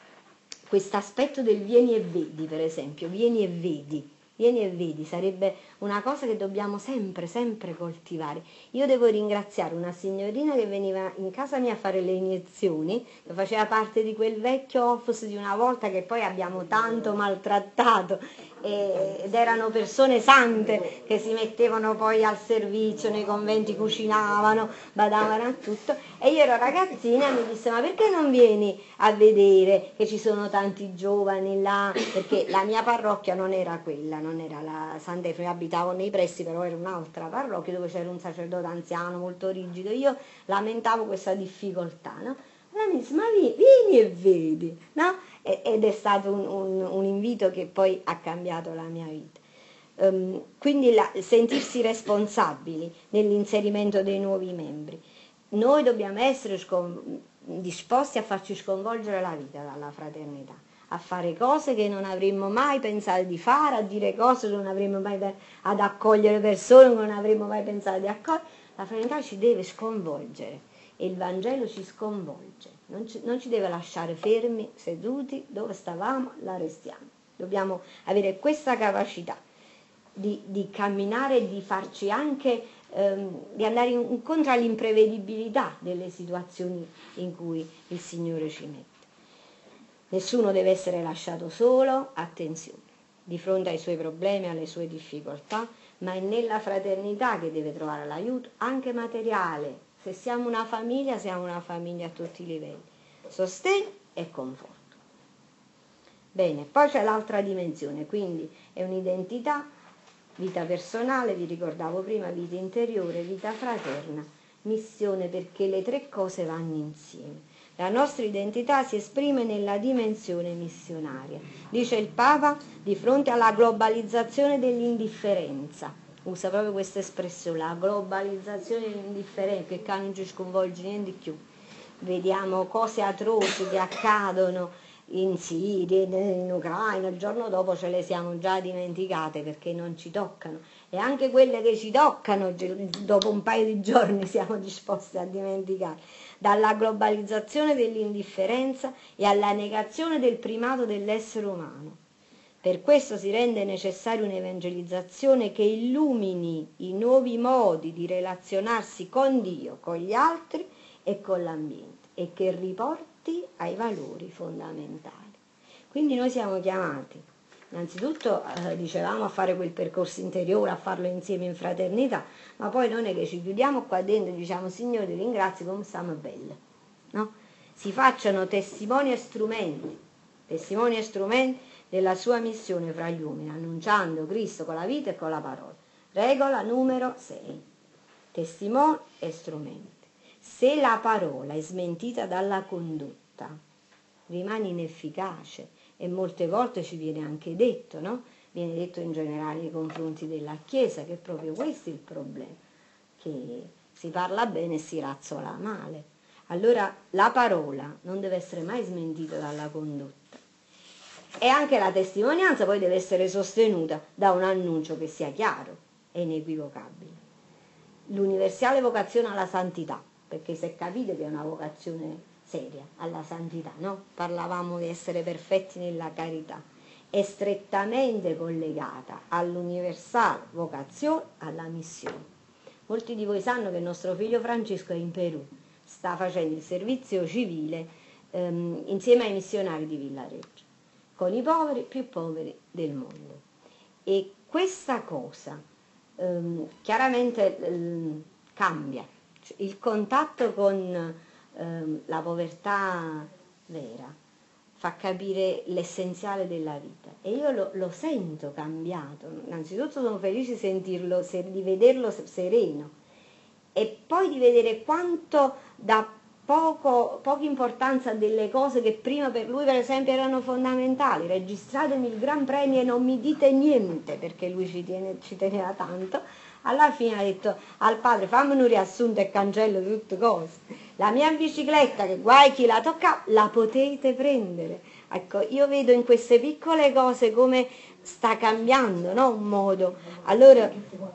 Speaker 1: questo aspetto del vieni e vedi, per esempio, vieni e vedi, vieni e vedi, sarebbe una cosa che dobbiamo sempre, sempre coltivare. Io devo ringraziare una signorina che veniva in casa mia a fare le iniezioni, che faceva parte di quel vecchio office di una volta che poi abbiamo tanto maltrattato, e, ed erano persone sante che si mettevano poi al servizio, nei conventi cucinavano, badavano a tutto, e io ero ragazzina e mi disse ma perché non vieni a vedere che ci sono tanti giovani là, perché la mia parrocchia non era quella, non era la Sant'Efremo, abitavo nei pressi, però era un'altra parrocchia dove c'era un sacerdote anziano molto rigido, io lamentavo questa difficoltà, no? Allora mi disse, ma vieni, vieni e vedi, no? Ed è stato un, un, un invito che poi ha cambiato la mia vita. Um, quindi la, sentirsi responsabili nell'inserimento dei nuovi membri. Noi dobbiamo essere scon- disposti a farci sconvolgere la vita dalla fraternità, a fare cose che non avremmo mai pensato di fare, a dire cose che non avremmo mai pensato, ad accogliere persone che non avremmo mai pensato di accogliere. La fraternità ci deve sconvolgere e il Vangelo ci sconvolge, non ci, non ci deve lasciare fermi, seduti, dove stavamo, la restiamo. Dobbiamo avere questa capacità di, di camminare e di farci anche, ehm, di andare incontro all'imprevedibilità delle situazioni in cui il Signore ci mette. Nessuno deve essere lasciato solo, attenzione, di fronte ai suoi problemi, alle sue difficoltà, ma è nella fraternità che deve trovare l'aiuto, anche materiale. Se siamo una famiglia, siamo una famiglia a tutti i livelli. Sostegno e conforto. Bene, poi c'è l'altra dimensione, quindi è un'identità, vita personale, vi ricordavo prima, vita interiore, vita fraterna, missione, perché le tre cose vanno insieme. La nostra identità si esprime nella dimensione missionaria. Dice il Papa, di fronte alla globalizzazione dell'indifferenza, usa proprio questa espressione, la globalizzazione dell'indifferenza, che non ci sconvolge niente di più. Vediamo cose atroci che accadono in Siria, in Ucraina, il giorno dopo ce le siamo già dimenticate perché non ci toccano, e anche quelle che ci toccano dopo un paio di giorni siamo disposti a dimenticare. Dalla globalizzazione dell'indifferenza e alla negazione del primato dell'essere umano. Per questo si rende necessaria un'evangelizzazione che illumini i nuovi modi di relazionarsi con Dio, con gli altri e con l'ambiente, e che riporti ai valori fondamentali. Quindi noi siamo chiamati, innanzitutto eh, dicevamo, a fare quel percorso interiore, a farlo insieme in fraternità, ma poi non è che ci chiudiamo qua dentro e diciamo Signore ti ringrazio come stiamo belle, no? Si facciano testimoni e strumenti, testimoni e strumenti della sua missione fra gli uomini, annunciando Cristo con la vita e con la parola. Regola numero sei, testimoni e strumenti. Se la parola è smentita dalla condotta, rimane inefficace, e molte volte ci viene anche detto, no? Viene detto in generale nei confronti della Chiesa, che è proprio questo il problema, che si parla bene e si razzola male. Allora la parola non deve essere mai smentita dalla condotta, e anche la testimonianza poi deve essere sostenuta da un annuncio che sia chiaro e inequivocabile. L'universale vocazione alla santità, perché se capite che è una vocazione seria alla santità, no? Parlavamo di essere perfetti nella carità, è strettamente collegata all'universale vocazione alla missione. Molti di voi sanno che il nostro figlio Francesco è in Perù, sta facendo il servizio civile ehm, insieme ai missionari di Villareggio, con i poveri più poveri del mondo. E questa cosa ehm, chiaramente ehm, cambia, cioè, il contatto con ehm, la povertà vera fa capire l'essenziale della vita, e io lo, lo sento cambiato. Innanzitutto sono felice di sentirlo, di vederlo sereno, e poi di vedere quanto dà poco, poca importanza a delle cose che prima per lui per esempio erano fondamentali. Registratemi il Gran Premio e non mi dite niente, perché lui ci, tiene, ci teneva tanto. Alla fine ha detto al padre fammi un riassunto e cancello tutte cose. La mia bicicletta, che guai chi la tocca, la potete prendere. Ecco, io vedo in queste piccole cose come sta cambiando, no? Un modo. Allora,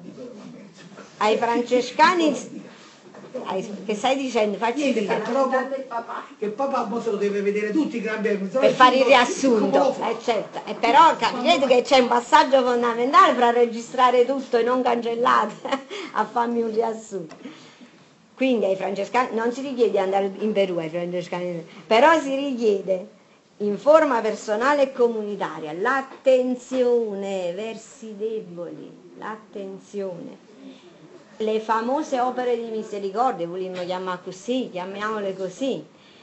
Speaker 1: ai francescani, ai, che stai dicendo? Facci
Speaker 2: Niente,
Speaker 1: dire.
Speaker 2: però che il papà mo se lo deve vedere tutti i Gran Premi
Speaker 1: Per fare il riassunto, eh, certo. E però capite che c'è un passaggio fondamentale fra registrare tutto e non cancellate a farmi un riassunto. Quindi ai francescani non si richiede di andare in Perù ai francescani, però si richiede in forma personale e comunitaria l'attenzione verso i deboli, l'attenzione. Le famose opere di misericordia, vogliamo chiamare così, chiamiamole così,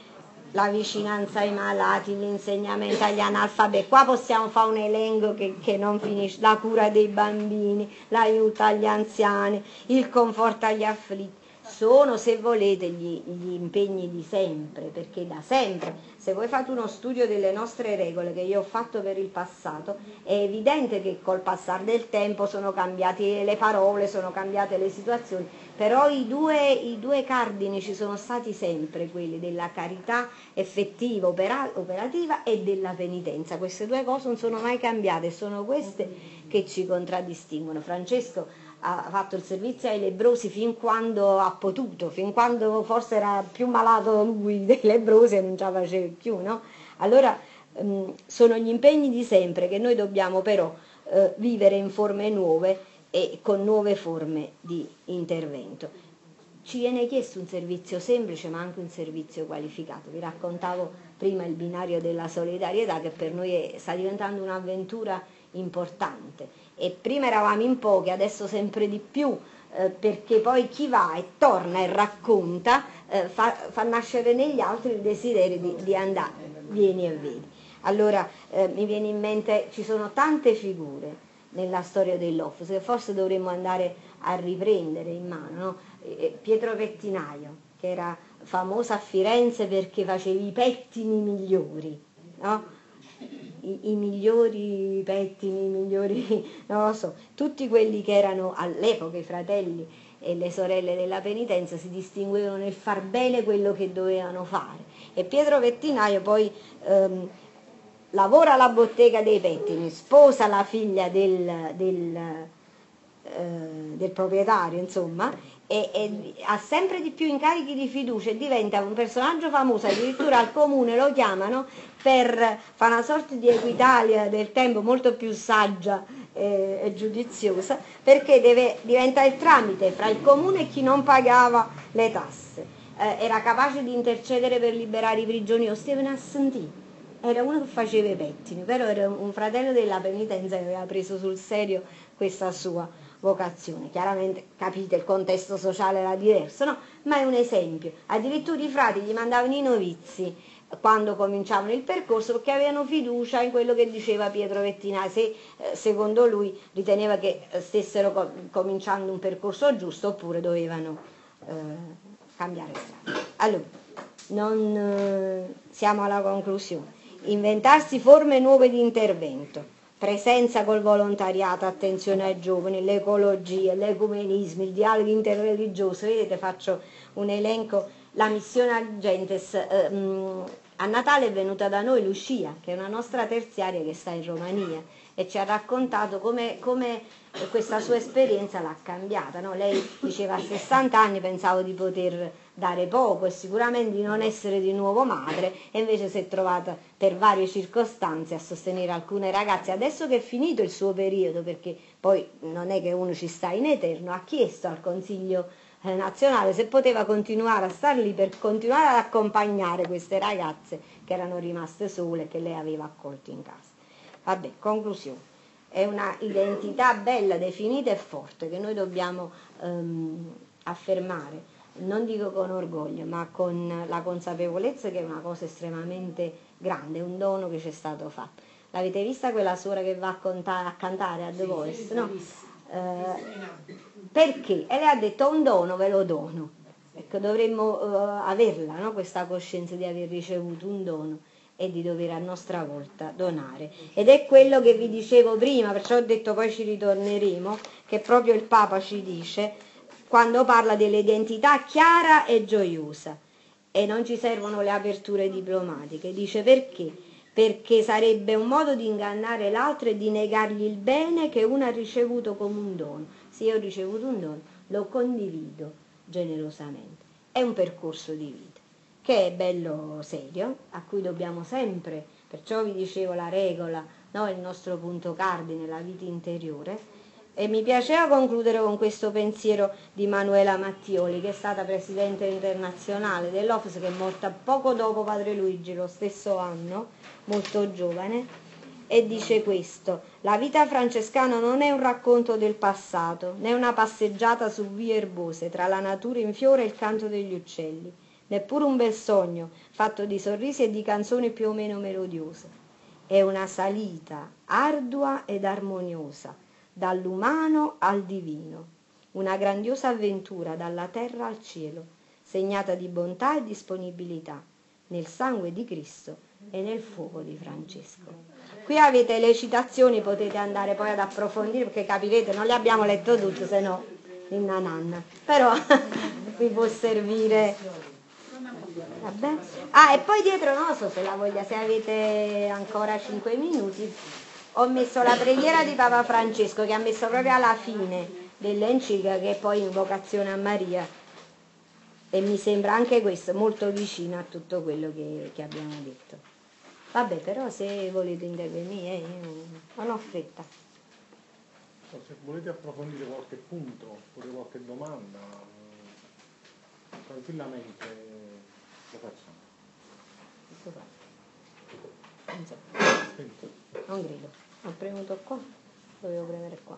Speaker 1: la vicinanza ai malati, l'insegnamento agli analfabeti. Qua possiamo fare un elenco che, che non finisce, la cura dei bambini, l'aiuto agli anziani, il conforto agli afflitti. Sono, se volete, gli, gli impegni di sempre, perché da sempre, se voi fate uno studio delle nostre regole che io ho fatto per il passato, è evidente che col passare del tempo sono cambiate le parole, sono cambiate le situazioni, però i due, i due cardini ci sono stati sempre, quelli della carità effettiva, opera, operativa e della penitenza. Queste due cose non sono mai cambiate, sono queste che ci contraddistinguono. Francesco ha fatto il servizio ai lebbrosi fin quando ha potuto, fin quando forse era più malato lui dei lebbrosi e non ce la faceva più, no? Allora ehm, sono gli impegni di sempre che noi dobbiamo però eh, vivere in forme nuove e con nuove forme di intervento. Ci viene chiesto un servizio semplice ma anche un servizio qualificato. Vi raccontavo prima il binario della solidarietà, che per noi è, sta diventando un'avventura importante, e prima eravamo in pochi, adesso sempre di più, eh, perché poi chi va e torna e racconta eh, fa, fa nascere negli altri il desiderio di, di andare, vieni e vedi. Allora eh, mi viene in mente, ci sono tante figure nella storia dell'O F S che forse dovremmo andare a riprendere in mano, no? eh, Pietro Pettinaio, che era famoso a Firenze perché faceva i pettini migliori, no? I, i migliori pettini, i migliori, non lo so, tutti quelli che erano all'epoca i fratelli e le sorelle della penitenza si distinguevano nel far bene quello che dovevano fare. E Pietro Pettinaio poi ehm, lavora alla bottega dei pettini, sposa la figlia del, del, eh, del proprietario, insomma, e, e ha sempre di più incarichi di fiducia e diventa un personaggio famoso, addirittura al comune lo chiamano per fare una sorta di Equitalia del tempo molto più saggia e, e giudiziosa, perché deve, diventa il tramite fra il comune e chi non pagava le tasse. Eh, era capace di intercedere per liberare i prigionieri, Stevene Assentì era uno che faceva i pettini, però era un fratello della penitenza che aveva preso sul serio questa sua vocazione. Chiaramente capite il contesto sociale era diverso, no? Ma è un esempio. Addirittura i frati gli mandavano i novizi quando cominciavano il percorso perché avevano fiducia in quello che diceva Pietro Pettinaio, se eh, secondo lui riteneva che stessero co- cominciando un percorso giusto oppure dovevano eh, cambiare strada. Allora, non eh, siamo alla conclusione. Inventarsi forme nuove di intervento, presenza col volontariato, attenzione ai giovani, l'ecologia, l'ecumenismo, il dialogo interreligioso. Vedete, faccio un elenco. La missione Argentes, ehm, a Natale è venuta da noi Lucia, che è una nostra terziaria che sta in Romania, e ci ha raccontato come, come questa sua esperienza l'ha cambiata, no? Lei diceva a sessanta anni pensavo di poter dare poco e sicuramente di non essere di nuovo madre, e invece si è trovata per varie circostanze a sostenere alcune ragazze. Adesso che è finito il suo periodo, perché poi non è che uno ci sta in eterno, ha chiesto al Consiglio nazionale se poteva continuare a star lì per continuare ad accompagnare queste ragazze che erano rimaste sole, che lei aveva accolto in casa. Vabbè, conclusione. È una identità bella, definita e forte che noi dobbiamo ehm, affermare, non dico con orgoglio, ma con la consapevolezza che è una cosa estremamente grande, un dono che ci è stato fatto. L'avete vista quella suora che va a, contare, a cantare a The Voice? No? Eh, perché? E lei ha detto: un dono ve lo dono. Ecco, dovremmo uh, averla, no? Questa coscienza di aver ricevuto un dono e di dover a nostra volta donare. Ed è quello che vi dicevo prima, perciò ho detto poi ci ritorneremo, che proprio il Papa ci dice quando parla dell'identità chiara e gioiosa, e non ci servono le aperture diplomatiche. Dice perché? Perché sarebbe un modo di ingannare l'altro e di negargli il bene che uno ha ricevuto come un dono. Se io ho ricevuto un dono, lo condivido generosamente. È un percorso di vita che è bello serio, a cui dobbiamo sempre, perciò vi dicevo la regola, no? Il nostro punto cardine, la vita interiore. E mi piaceva concludere con questo pensiero di Manuela Mattioli, che è stata presidente internazionale dell'O F S, che è morta poco dopo Padre Luigi, lo stesso anno, molto giovane, e dice questo: la vita francescana non è un racconto del passato, né una passeggiata su vie erbose tra la natura in fiore e il canto degli uccelli, neppure un bel sogno, fatto di sorrisi e di canzoni più o meno melodiose. È una salita ardua ed armoniosa, dall'umano al divino, una grandiosa avventura dalla terra al cielo, segnata di bontà e disponibilità, nel sangue di Cristo e nel fuoco di Francesco. Qui avete le citazioni, potete andare poi ad approfondire, perché capirete, non le abbiamo letto tutte, se no inna nanna, però vi può servire. Vabbè. Ah, e poi dietro, non so se la voglia, se avete ancora cinque minuti, ho messo la preghiera di Papa Francesco, che ha messo proprio alla fine dell'enciclica, che è poi invocazione a Maria, e mi sembra anche questo molto vicino a tutto quello che, che abbiamo detto. Vabbè, però se volete intervenire, eh, io non ho fretta.
Speaker 3: Se volete approfondire qualche punto oppure qualche domanda, tranquillamente lo facciamo.
Speaker 1: Non so. Non credo. Ho premuto qua, dovevo premere qua.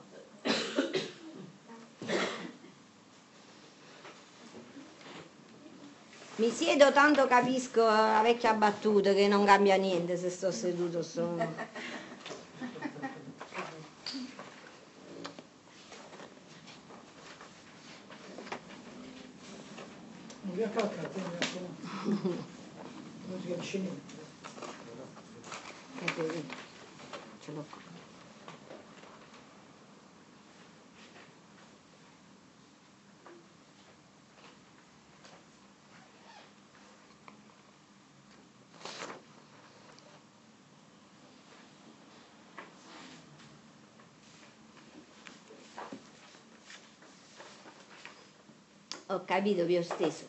Speaker 1: Mi siedo, tanto capisco la vecchia battuta che non cambia niente se sto seduto. Sto...
Speaker 2: Non vi accalca, non si capisce niente.
Speaker 1: Ce l'ho qua. Ho capito, vi ho steso.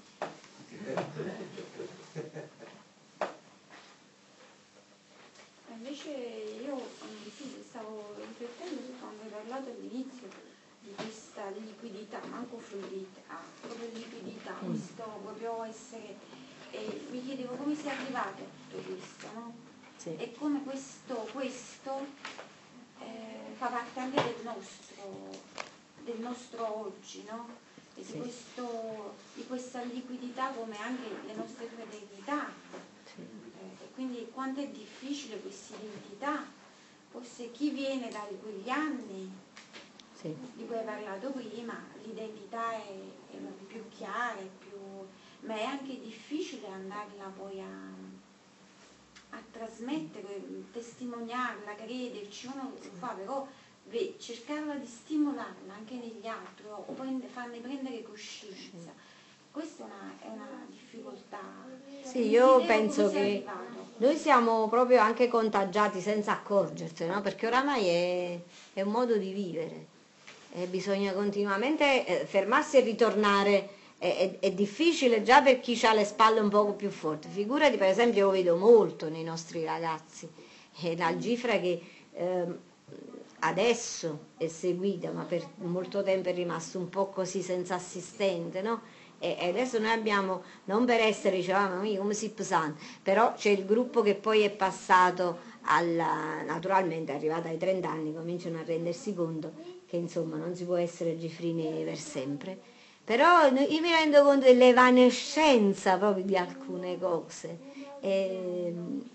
Speaker 4: Invece io sì, stavo riflettendo su quando hai parlato all'inizio di questa liquidità, manco fluidità, ah, proprio liquidità, mm. questo proprio essere, e mi chiedevo come sia arrivato a tutto questo, no? Sì. E come questo, questo eh, fa parte anche del nostro, del nostro oggi, no? E di, sì. questo, di questa liquidità come anche le nostre fratellinità. Sì. Eh, e quindi quanto è difficile questa identità, forse chi viene da quegli anni, sì. di cui hai parlato prima, l'identità è, è più chiara, è più, ma è anche difficile andarla poi a, a trasmettere, testimoniarla, crederci, uno lo fa, però cercarla di stimolarla anche negli altri o prende, farne prendere coscienza. Questa è una, è una difficoltà.
Speaker 1: Sì, io penso che noi siamo proprio anche contagiati senza accorgerci, no? Perché oramai è, è un modo di vivere e bisogna continuamente eh, fermarsi e ritornare. È, è, è difficile già per chi ha le spalle un poco più forti. Figurati, per esempio, io vedo molto nei nostri ragazzi e la Gifra che eh, adesso è seguita, ma per molto tempo è rimasto un po' così senza assistente, no? E adesso noi abbiamo, non per essere, dicevamo, ah, come si pesante, però c'è il gruppo che poi è passato alla, naturalmente è arrivato ai trenta anni, cominciano a rendersi conto che insomma non si può essere gifrini per sempre, però io mi rendo conto dell'evanescenza proprio di alcune cose. E,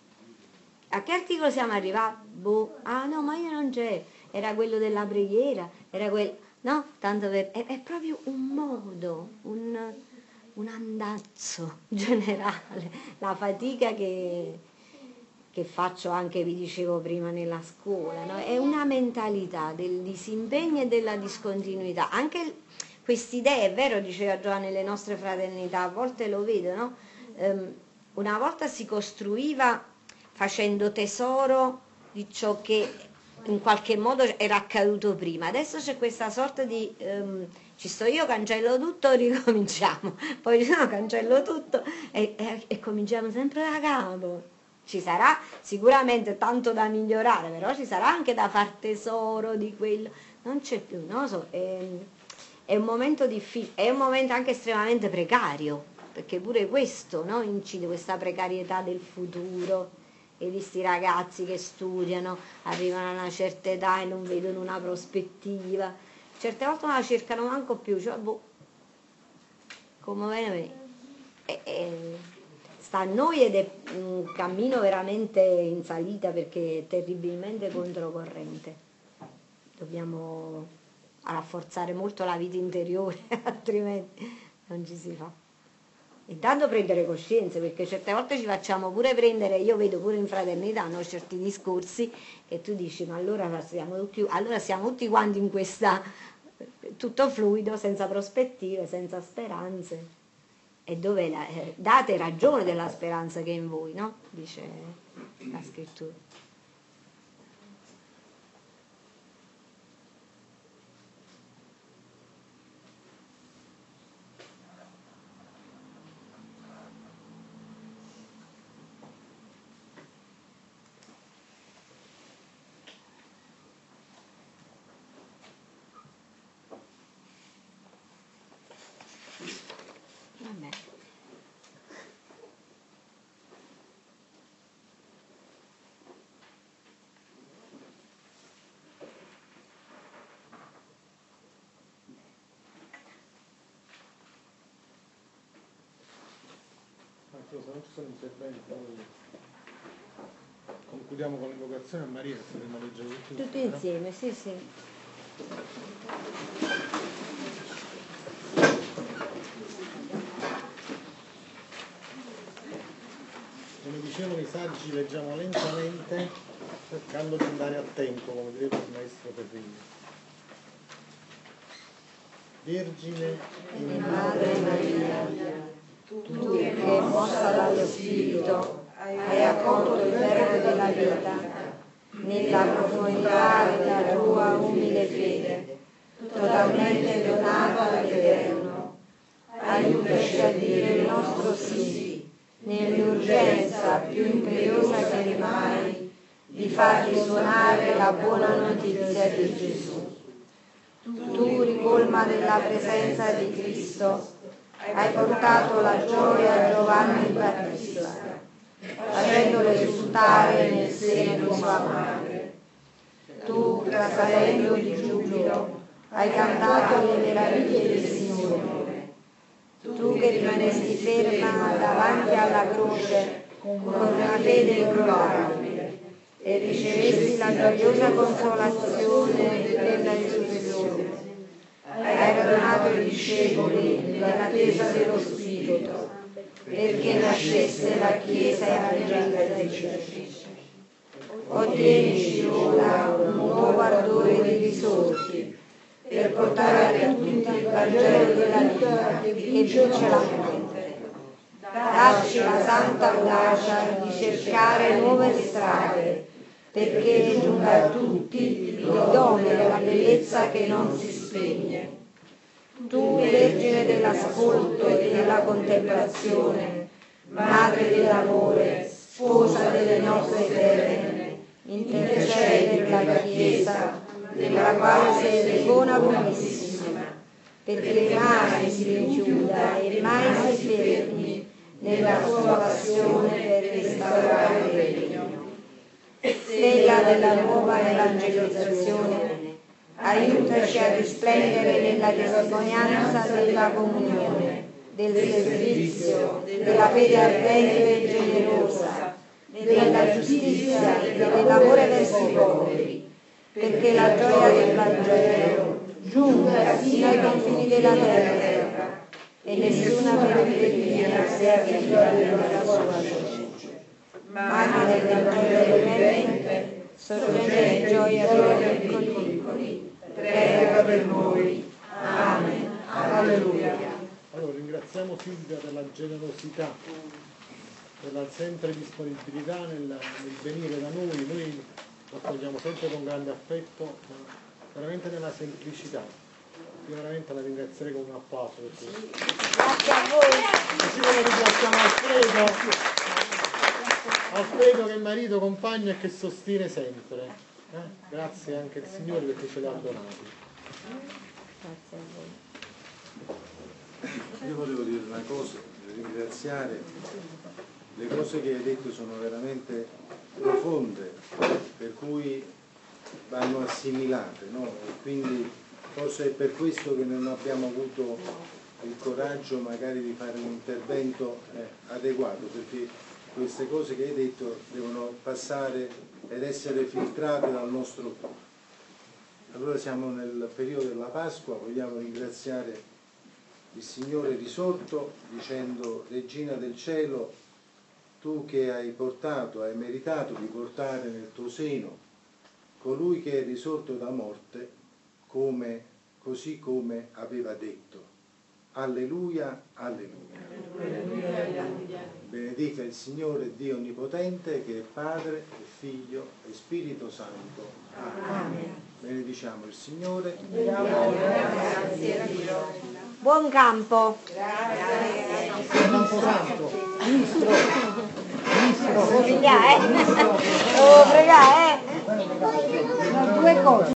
Speaker 1: a che articolo siamo arrivati? Boh, ah no, ma io non c'è, era quello della preghiera, era quello, no? Tanto per, è, è proprio un modo, un, un andazzo generale, la fatica che, che faccio anche, vi dicevo prima, nella scuola, no? È una mentalità del disimpegno e della discontinuità, anche quest'idea, è vero, diceva Giovanni, nelle nostre fraternità, a volte lo vedo, no? Um, una volta si costruiva facendo tesoro di ciò che in qualche modo era accaduto prima. Adesso c'è questa sorta di um, ci sto io, cancello tutto, ricominciamo, poi no, cancello tutto e, e, e cominciamo sempre da capo. Ci sarà sicuramente tanto da migliorare, però ci sarà anche da far tesoro di quello. Non c'è più, non lo so, è, è un momento difficile, è un momento anche estremamente precario, perché pure questo, no, incide, questa precarietà del futuro. E di sti ragazzi che studiano, arrivano a una certa età e non vedono una prospettiva, certe volte non la cercano manco più, cioè boh, come bene bene. E, e, sta a noi ed è un cammino veramente in salita perché è terribilmente controcorrente. Dobbiamo rafforzare molto la vita interiore, altrimenti non ci si fa. Intanto prendere coscienza, perché certe volte ci facciamo pure prendere, io vedo pure in fraternità hanno certi discorsi e tu dici ma allora siamo tutti, allora siamo tutti quanti in questa, tutto fluido, senza prospettive, senza speranze. E dove la, eh, date ragione della speranza che è in voi, no? Dice la scrittura. Vabbè.
Speaker 3: Se non ci sono interventi, noi concludiamo con l'invocazione a Maria, che saremo a leggere tutti,
Speaker 1: Tutti insieme, sì, sì.
Speaker 3: Come dicevano i saggi, leggiamo lentamente, cercando di andare a tempo, come direbbe il maestro Ferrini. Vergine
Speaker 1: E Madre Maria, tu che mossa dallo Spirito hai accolto il verbo della vita nella profondità della tua umile fede, totalmente donata dall'Eterno. Aiutaci a dire il nostro sì, nell'urgenza più imperiosa che mai, di far risuonare la buona notizia di Gesù. Tu, ricolma della presenza di Cristo, hai portato la gioia a Giovanni il Battista, facendolo esultare nel seno di sua madre. Tu, trasalendo di giubilo, hai cantato le meraviglie del Signore. Tu che rimanesti ferma davanti alla croce con una fede incrollabile e ricevesti la gioiosa consolazione della risurrezione. Hai radunato i discepoli nell'attesa dello Spirito, perché nascesse la Chiesa evangelicatrice. Ottienici ora un nuovo ardore di risorti, per portare a tutti il Vangelo della vita che vince la morte. Dacci la santa audacia di cercare nuove strade, perché giunga a tutti il dono della bellezza che non si spegne. Tu, Vergine dell'ascolto e della contemplazione, Madre dell'amore, sposa delle nostre terre, intercede per la Chiesa, della quale sei l'icona purissima, perché mai si rinchiuda e mai si fermi nella sua passione per restaurare il regno. Stella della nuova evangelizzazione, aiutaci a risplendere nella testimonianza della comunione, del servizio, della fede ardente e generosa, della giustizia e dell'amore verso i poveri, perché la gioia del Vangelo giunga fino ai confini della terra e nessuna periferia sia figlia della sua luce. Madre del Vangelo vivente, sorgente di gioia per i piccoli, prega per noi. Amen. Alleluia.
Speaker 3: Allora, ringraziamo Silvia per la generosità, per la sempre disponibilità nel, nel venire da noi. Noi lo accogliamo sempre con grande affetto, ma veramente nella semplicità. Io veramente la ringrazierei con un applauso.
Speaker 1: Grazie a voi.
Speaker 3: Così come ringraziamo Alfredo. Alfredo che è marito, compagno e che sostiene sempre. Eh? Grazie anche al Signore perché ce l'ha donati.
Speaker 1: Grazie a voi.
Speaker 5: Io volevo dire una cosa, ringraziare. Le cose che hai detto sono veramente profonde, per cui vanno assimilate, no? E quindi forse è per questo che non abbiamo avuto il coraggio magari di fare un intervento eh, adeguato, perché queste cose che hai detto devono passare ed essere filtrate dal nostro cuore. Allora siamo nel periodo della Pasqua, vogliamo ringraziare il Signore risorto dicendo: Regina del cielo, tu che hai portato, hai meritato di portare nel tuo seno colui che è risorto da morte, come, così come aveva detto. Alleluia, alleluia. Benedica il Signore Dio Onnipotente, che è Padre e Figlio e Spirito Santo. Amen. Benediciamo il Signore.
Speaker 1: Grazie a Dio. Buon campo.
Speaker 3: Camposanto.
Speaker 1: Devo pregare, eh? Devo pregare, eh? Due cose.